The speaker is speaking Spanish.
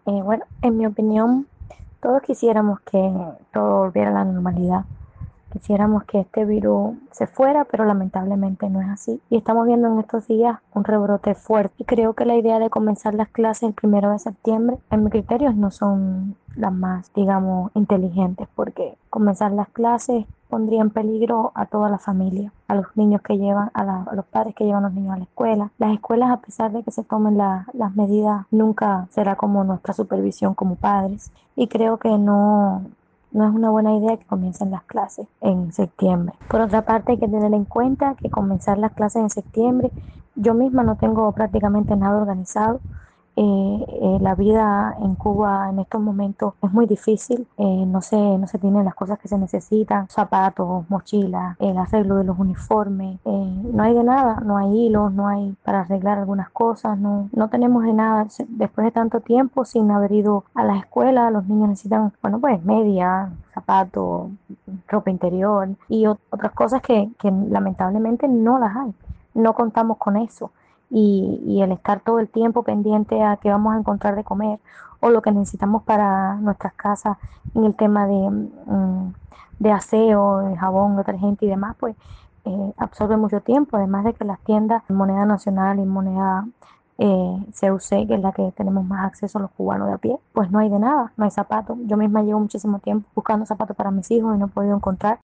Bueno, en mi opinión, todos quisiéramos que todo volviera a la normalidad. Quisiéramos que este virus se fuera, pero lamentablemente no es así. Y estamos viendo en estos días un rebrote fuerte. Y creo que la idea de comenzar las clases el 1 de septiembre, en mis criterios, no son las más, digamos, inteligentes, porque comenzar las clases pondría en peligro a toda la familia, a los niños que llevan, a los padres que llevan a los niños a la escuela. Las escuelas, a pesar de que se tomen las medidas, nunca será como nuestra supervisión como padres. Y creo que no es una buena idea que comiencen las clases en septiembre. Por otra parte, hay que tener en cuenta que comenzar las clases en septiembre, yo misma no tengo prácticamente nada organizado. La vida en Cuba en estos momentos es muy difícil, no se tienen las cosas que se necesitan, zapatos, mochilas, el arreglo de los uniformes, no hay de nada, no hay hilos, no hay para arreglar algunas cosas, no tenemos de nada. Después de tanto tiempo sin haber ido a la escuela, los niños necesitan, bueno, pues media, zapatos, ropa interior y otras cosas que lamentablemente no las hay, no contamos con eso y el estar todo el tiempo pendiente a qué vamos a encontrar de comer o lo que necesitamos para nuestras casas en el tema de aseo, de jabón, detergente y demás, pues absorbe mucho tiempo, además de que las tiendas en moneda nacional y moneda CUC, que es la que tenemos más acceso los cubanos de a pie, pues no hay de nada, no hay zapatos. Yo misma llevo muchísimo tiempo buscando zapatos para mis hijos y no he podido encontrar.